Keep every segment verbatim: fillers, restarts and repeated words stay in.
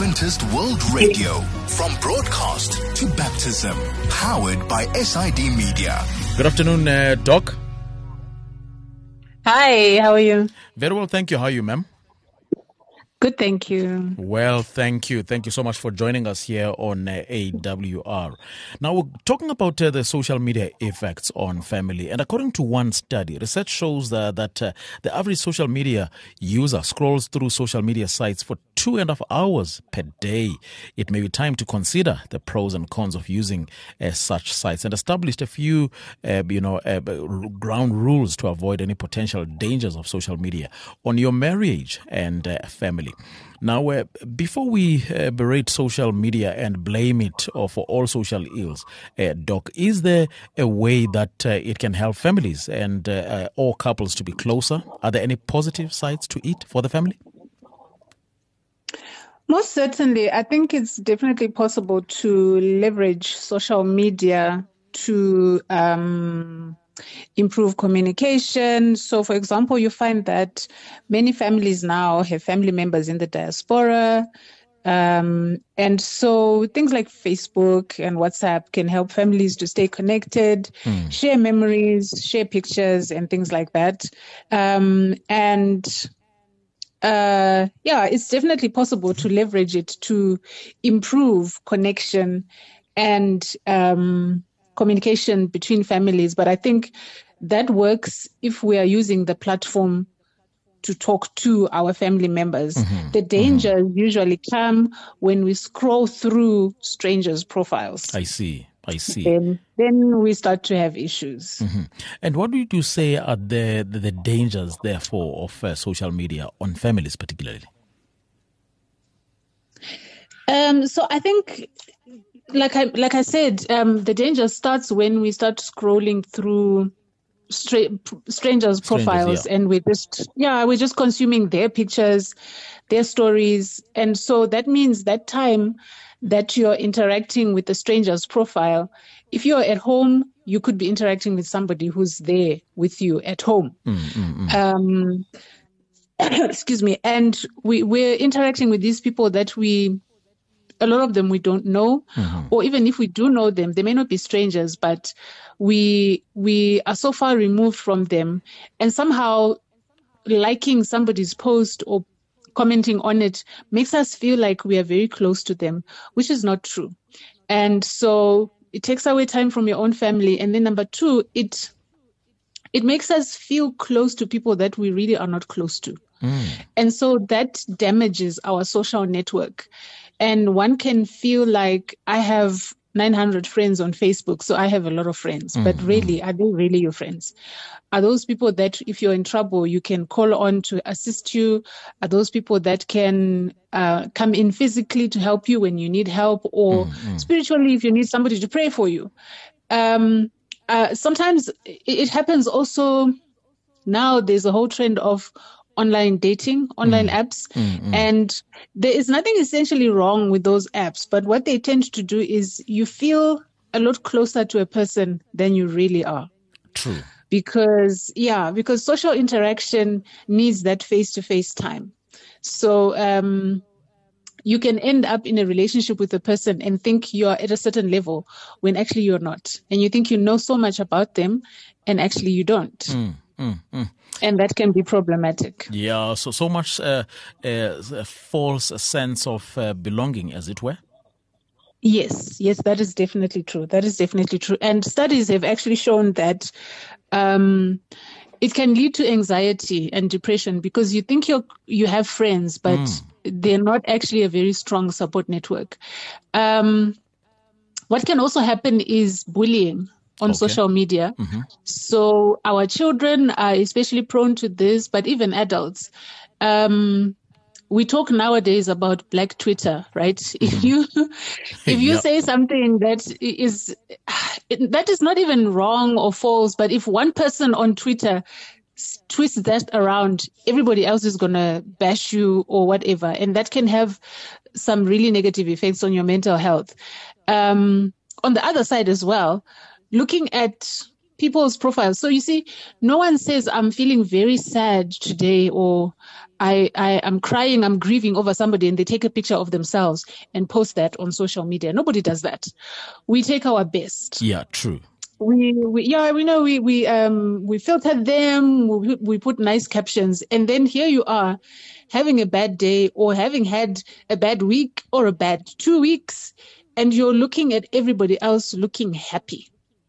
Adventist World Radio, from broadcast to baptism, powered by S I D Media. Good afternoon, uh, Doc. Hi, how are you? Very well, thank you. How are you, ma'am? Good, thank you. Well, thank you. Thank you so much for joining us here on uh, A W R. Now, we're talking about uh, the social media effects on family. And according to one study, research shows uh, that uh, the average social media user scrolls through social media sites for two and a half hours per day. It may be time to consider the pros and cons of using uh, such sites and established a few, uh, you know, uh, ground rules to avoid any potential dangers of social media on your marriage and uh, family. Now, uh, before we uh, berate social media and blame it uh, for all social ills, uh, Doc, is there a way that uh, it can help families and uh, uh, all couples to be closer? Are there any positive sides to it for the family? Most certainly. I think it's definitely possible to leverage social media to um, improve communication. So, for example, you find that many families now have family members in the diaspora. Um, and so things like Facebook and WhatsApp can help families to stay connected, mm. share memories, share pictures and things like that. Um, and uh, yeah, it's definitely possible to leverage it to improve connection and um communication between families. But I think that works if we are using the platform to talk to our family members. Mm-hmm. The dangers mm-hmm. usually come when we scroll through strangers' profiles. I see. I see. Then, then we start to have issues. Mm-hmm. And what would you say are the, the, the dangers, therefore, of uh, social media on families particularly? Um, so I think Like I like I said, um, the danger starts when we start scrolling through stra- strangers' profiles, strangers, yeah. and we're just yeah we're just consuming their pictures, their stories, and so that means that time that you're interacting with the stranger's profile, if you're at home, you could be interacting with somebody who's there with you at home. Mm, mm, mm. Um, excuse me, and we we're interacting with these people that we. A lot of them we don't know, mm-hmm. or even if we do know them, they may not be strangers, but we we are so far removed from them, and somehow liking somebody's post or commenting on it makes us feel like we are very close to them, which is not true. And so it takes away time from your own family. And then number two, it it makes us feel close to people that we really are not close to. Mm. And so that damages our social network. And one can feel like I have nine hundred friends on Facebook, so I have a lot of friends. Mm-hmm. But really, are they really your friends? Are those people that if you're in trouble, you can call on to assist you? Are those people that can uh, come in physically to help you when you need help, or mm-hmm. spiritually if you need somebody to pray for you? Um, uh, sometimes it, it happens also. Now there's a whole trend of online dating, online mm. apps. Mm-hmm. And there is nothing essentially wrong with those apps. But what they tend to do is you feel a lot closer to a person than you really are. True. Because, yeah, because social interaction needs that face-to-face time. So um, you can end up in a relationship with a person and think you're at a certain level when actually you're not. And you think you know so much about them and actually you don't. Mm, mm, mm. And that can be problematic. Yeah, so so much uh, uh, a false sense of uh, belonging, as it were. Yes, yes, that is definitely true. That is definitely true. And studies have actually shown that um, it can lead to anxiety and depression because you think you you have friends, but mm. they're not actually a very strong support network. Um, what can also happen is bullying on okay. social media. Mm-hmm. So our children are especially prone to this, but even adults. Um, we talk nowadays about Black Twitter, right? Mm-hmm. If you if you yep. say something that is that is not even wrong or false, but if one person on Twitter twists that around, everybody else is going to bash you or whatever, and that can have some really negative effects on your mental health. Um, on the other side as well, looking at people's profiles. So you see, no one says, I'm feeling very sad today, or I, I am crying, I'm grieving over somebody, and they take a picture of themselves and post that on social media. Nobody does that. We take our best. Yeah, true. We, we yeah, we know we we um we filtered them, we, we put nice captions, and then here you are having a bad day, or having had a bad week, or a bad two weeks, and you're looking at everybody else looking happy.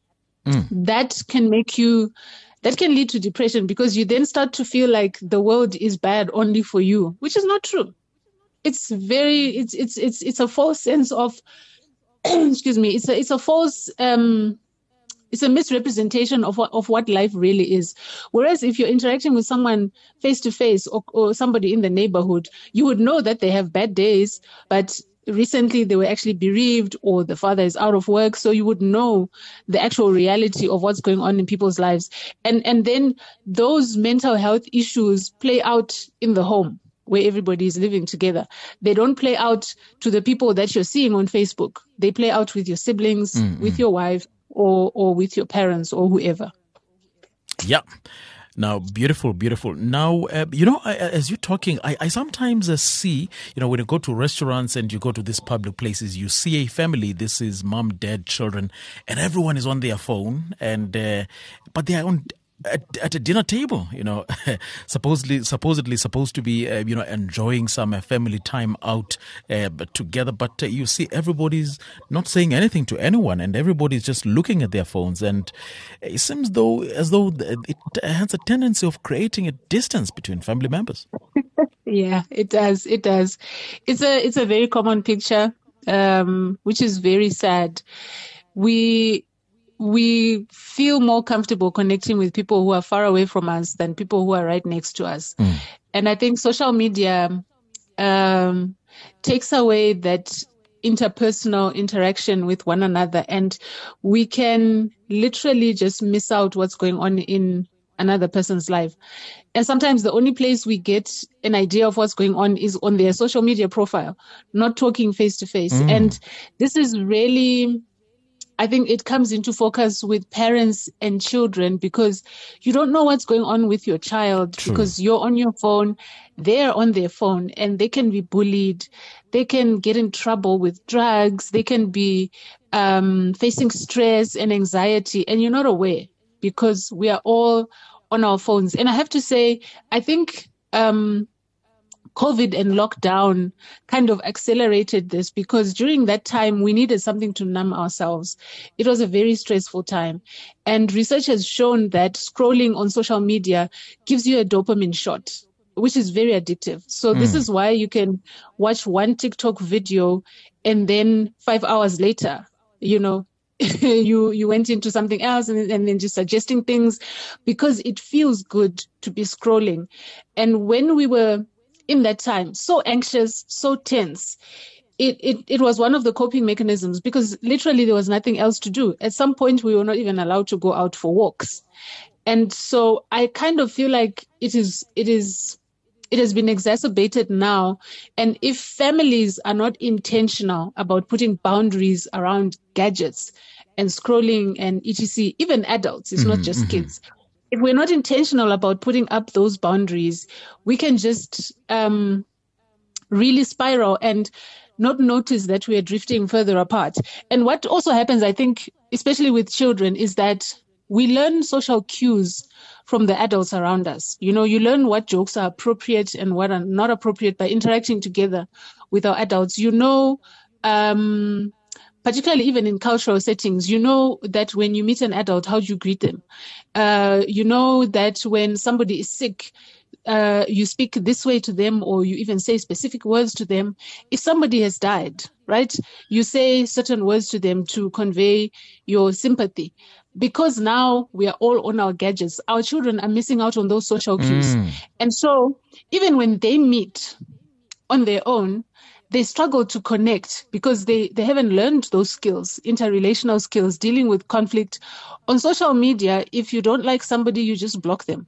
Mm. That can make you, that can lead to depression, because you then start to feel like the world is bad only for you, which is not true. It's very, it's it's it's it's a false sense of, excuse me, it's a it's a false um. It's a misrepresentation of what, of what life really is. Whereas if you're interacting with someone face to face, or, or somebody in the neighborhood, you would know that they have bad days, but recently they were actually bereaved, or the father is out of work. So you would know the actual reality of what's going on in people's lives. And, and then those mental health issues play out in the home, where everybody is living together. They don't play out to the people that you're seeing on Facebook. They play out with your siblings, mm-hmm. with your wife, or or with your parents, or whoever. Yeah. Now, beautiful, beautiful. Now, uh, you know, I, as you're talking, I, I sometimes uh, see, you know, when you go to restaurants and you go to these public places, you see a family. This is mom, dad, children, and everyone is on their phone, and uh, but they are on At, at a dinner table, you know, supposedly supposedly supposed to be, uh, you know, enjoying some uh, family time out uh, together. But uh, you see, everybody's not saying anything to anyone, and everybody's just looking at their phones. And it seems though as though it has a tendency of creating a distance between family members. Yeah, it does. It does. It's a it's a very common picture, um, which is very sad. We. We feel more comfortable connecting with people who are far away from us than people who are right next to us. Mm. And I think social media um, takes away that interpersonal interaction with one another, and we can literally just miss out what's going on in another person's life. And sometimes the only place we get an idea of what's going on is on their social media profile, not talking face to face. And this is really... I think it comes into focus with parents and children, because you don't know what's going on with your child. True. Because you're on your phone, they're on their phone, and they can be bullied. They can get in trouble with drugs. They can be um, facing stress and anxiety, and you're not aware, because we are all on our phones. And I have to say, I think um, COVID and lockdown kind of accelerated this, because during that time we needed something to numb ourselves. It was a very stressful time. And research has shown that scrolling on social media gives you a dopamine shot, which is very addictive. So mm. this is why you can watch one TikTok video and then five hours later, you know, you you went into something else, and, and then just suggesting things, because it feels good to be scrolling. And when we were in that time, so anxious, so tense, it, it, it was one of the coping mechanisms, because literally there was nothing else to do. At some point, we were not even allowed to go out for walks. And so I kind of feel like it is, it is, it has been exacerbated now. And if families are not intentional about putting boundaries around gadgets and scrolling and et cetera, even adults, it's mm-hmm, not just mm-hmm. kids. If we're not intentional about putting up those boundaries, we can just um, really spiral and not notice that we are drifting further apart. And what also happens, I think, especially with children, is that we learn social cues from the adults around us. You know, you learn what jokes are appropriate and what are not appropriate by interacting together with our adults. You know, um, particularly even in cultural settings, you know that when you meet an adult, how do you greet them? Uh, you know that when somebody is sick, uh, you speak this way to them, or you even say specific words to them. If somebody has died, right, you say certain words to them to convey your sympathy. Because now we are all on our gadgets, our children are missing out on those social cues. Mm. And so even when they meet on their own, they struggle to connect, because they, they haven't learned those skills, interrelational skills, dealing with conflict. On social media, if you don't like somebody, you just block them.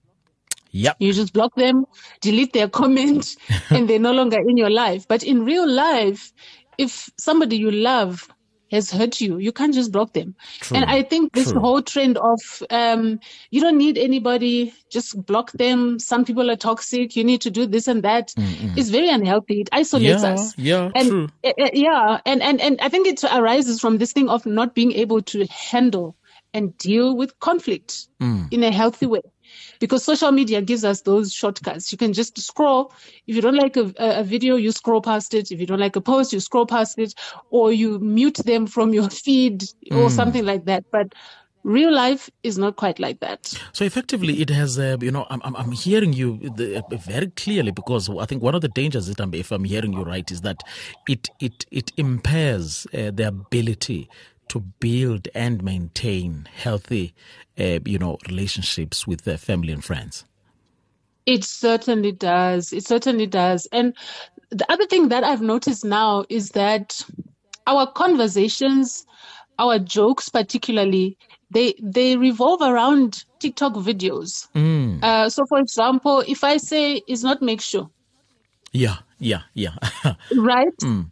Yep. You just block them, delete their comment, and they're no longer in your life. But in real life, if somebody you love has hurt you, you can't just block them. True. And I think this True. whole trend of um, you don't need anybody, just block them. Some people are toxic. You need to do this and that. Mm-mm. Is very unhealthy. It isolates yeah, us. Yeah, and, true. Uh, yeah, and, and, and I think it arises from this thing of not being able to handle and deal with conflict mm. in a healthy way. Because social media gives us those shortcuts. You can just scroll. If you don't like a, a video, you scroll past it. If you don't like a post, you scroll past it, or you mute them from your feed or mm. something like that. But real life is not quite like that. So effectively, it has, uh, you know, I'm, I'm hearing you the, uh, very clearly, because I think one of the dangers, that I'm, if I'm hearing you right, is that it it it impairs uh, the ability to build and maintain healthy, uh, you know, relationships with their family and friends. It certainly does. It certainly does. And the other thing that I've noticed now is that our conversations, our jokes particularly, they they revolve around TikTok videos. Mm. Uh, so, for example, if I say, "It's not make sure." Yeah, yeah, yeah. Right? Mm.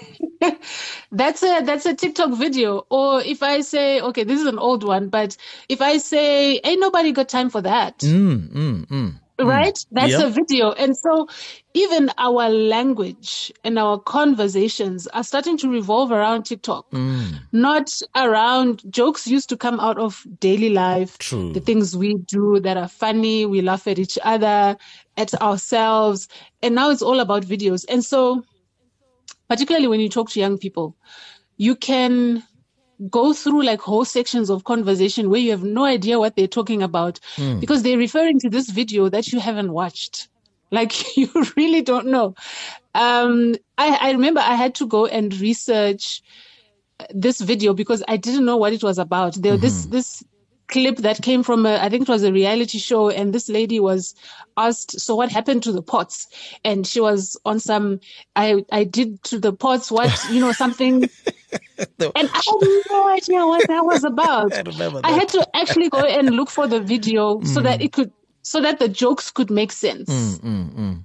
That's a that's a TikTok video. Or if I say, okay, this is an old one, but if I say, ain't nobody got time for that. Mm, mm, mm, right? Mm. That's yep. a video. And so even our language and our conversations are starting to revolve around TikTok, mm. not around jokes used to come out of daily life. True. The things we do that are funny. We laugh at each other, at ourselves. And now it's all about videos. And so particularly when you talk to young people, you can go through like whole sections of conversation where you have no idea what they're talking about mm. because they're referring to this video that you haven't watched. Like you really don't know. Um, I, I remember I had to go and research this video because I didn't know what it was about. There, mm-hmm. this, this clip that came from a, I think it was a reality show, and this lady was asked, so what happened to the pots? And she was on some, I, I did to the pots what, you know, something. And I had no idea what that was about. I remember that. I had to actually go and look for the video mm. so that it could, so that the jokes could make sense. Mm, mm, mm.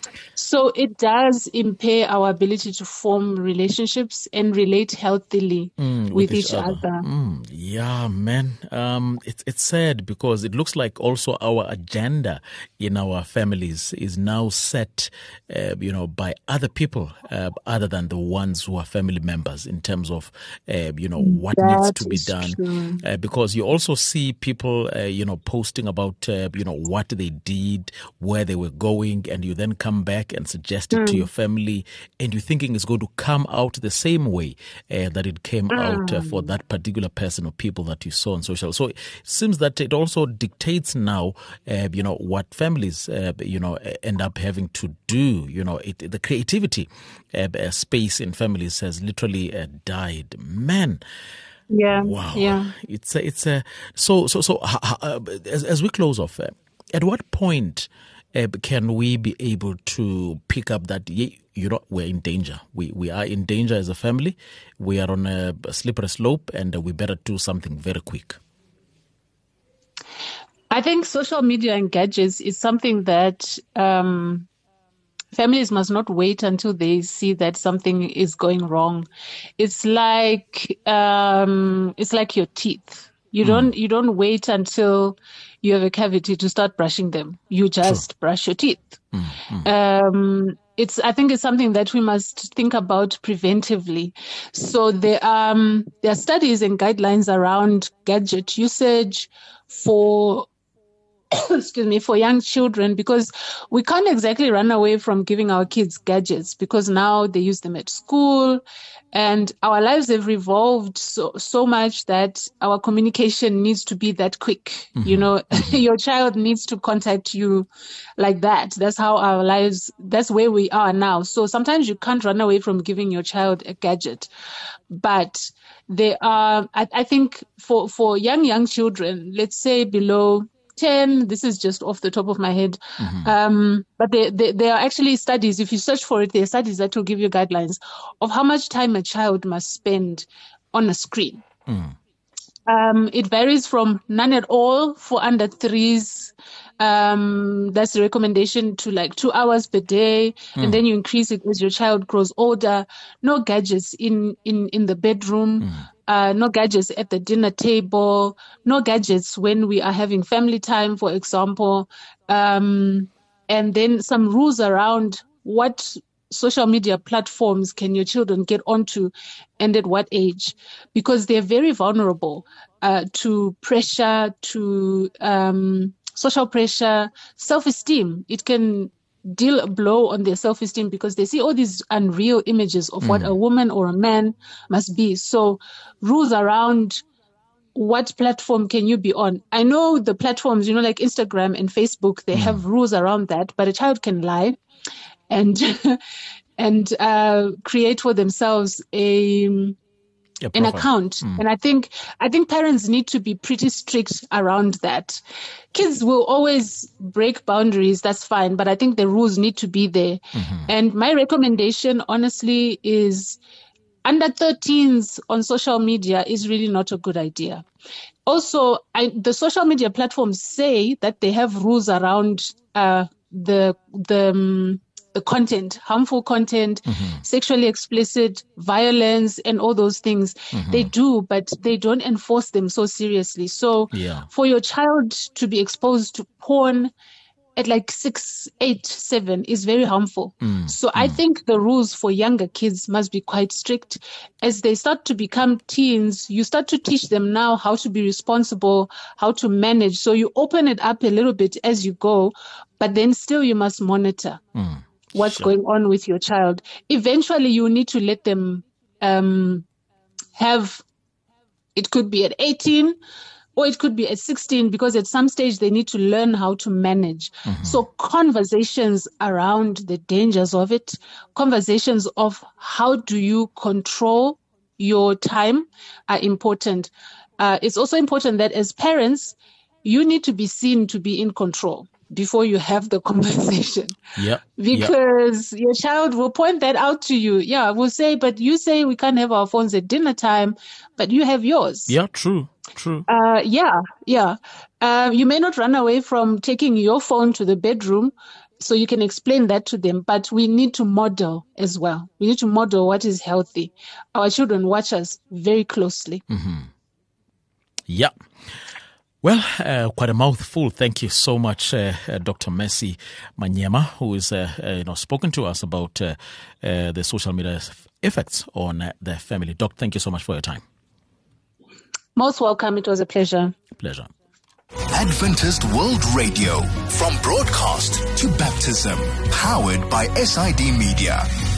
So it does impair our ability to form relationships and relate healthily mm, with, with each, each other. other. Mm, yeah, man. Um, it's it's sad because it looks like also our agenda in our families is now set, uh, you know, by other people uh, other than the ones who are family members in terms of, uh, you know, what that needs to be done. Uh, because you also see people, uh, you know, posting about, uh, you know, what they did, where they were going, and you then come back and suggest it mm. to your family, and you're thinking it's going to come out the same way uh, that it came mm. out uh, for that particular person or people that you saw on social. So it seems that it also dictates now, uh, you know, what families, uh, you know, end up having to do. You know, it, the creativity uh, space in families has literally uh, died. Man. Yeah. Wow. Yeah. It's a, it's a, so, so, so, uh, as, as we close off, uh, at what point Uh, can we be able to pick up that, you know, we're in danger? We we are in danger as a family. We are on a slippery slope, and we better do something very quick. I think social media and gadgets is something that um, families must not wait until they see that something is going wrong. It's like um, it's like your teeth. You don't mm. you don't wait until you have a cavity to start brushing them. You just True. brush your teeth. Mm, mm. Um, it's I think it's something that we must think about preventively. So there um there are studies and guidelines around gadget usage for excuse me for young children, because we can't exactly run away from giving our kids gadgets because now they use them at school. And our lives have evolved so so much that our communication needs to be that quick. Mm-hmm. You know, mm-hmm. your child needs to contact you like that. That's how our lives, that's where we are now. So sometimes you can't run away from giving your child a gadget. But they are, I, I think for, for young, young children, let's say below ten, this is just off the top of my head. Mm-hmm. Um, but there, there, there are actually studies, if you search for it, there are studies that will give you guidelines of how much time a child must spend on a screen. Mm. Um, it varies from none at all for under threes, Um, that's the recommendation to like two hours per day, mm. and then you increase it as your child grows older. No gadgets in, in, in the bedroom, mm. uh, no gadgets at the dinner table, no gadgets when we are having family time, for example. Um, and then some rules around what social media platforms can your children get onto and at what age, because they're very vulnerable uh, to pressure, to um, social pressure, self-esteem. It can deal a blow on their self-esteem because they see all these unreal images of mm. what a woman or a man must be. So rules around what platform can you be on? I know the platforms, you know, like Instagram and Facebook, they mm. have rules around that, but a child can lie and and uh, create for themselves a an account. Mm. And I think I think parents need to be pretty strict around that. Kids will always break boundaries, that's fine, but I think the rules need to be there. Mm-hmm. And my recommendation, honestly, is under thirteens on social media is really not a good idea. Also, I, the social media platforms say that they have rules around uh, the the um, the content, harmful content, mm-hmm. sexually explicit, violence, and all those things. Mm-hmm. They do, but they don't enforce them so seriously. So yeah. for your child to be exposed to porn at like six, eight, seven is very harmful. Mm. So mm. I think the rules for younger kids must be quite strict. As they start to become teens, you start to teach them now how to be responsible, how to manage. So you open it up a little bit as you go, but then still you must monitor mm. what's sure. going on with your child. Eventually you need to let them um, have, it could be at eighteen, or it could be at sixteen, because at some stage they need to learn how to manage. Mm-hmm. So conversations around the dangers of it, conversations of how do you control your time are important. Uh, it's also important that as parents, you need to be seen to be in control before you have the conversation. Yeah. Because yep. your child will point that out to you. Yeah, we'll say, but you say we can't have our phones at dinner time, but you have yours. Yeah, true. True. Uh, yeah, yeah. Uh, you may not run away from taking your phone to the bedroom, so you can explain that to them. But we need to model as well. We need to model what is healthy. Our children watch us very closely. Mm-hmm. Yeah. Well, uh, quite a mouthful. Thank you so much, uh, uh, Doctor Mercy Manyema, who has uh, uh, you know, spoken to us about uh, uh, the social media effects on uh, the family. Doc, thank you so much for your time. Most welcome. It was a pleasure. Pleasure. Adventist World Radio, from broadcast to baptism, powered by S I D Media.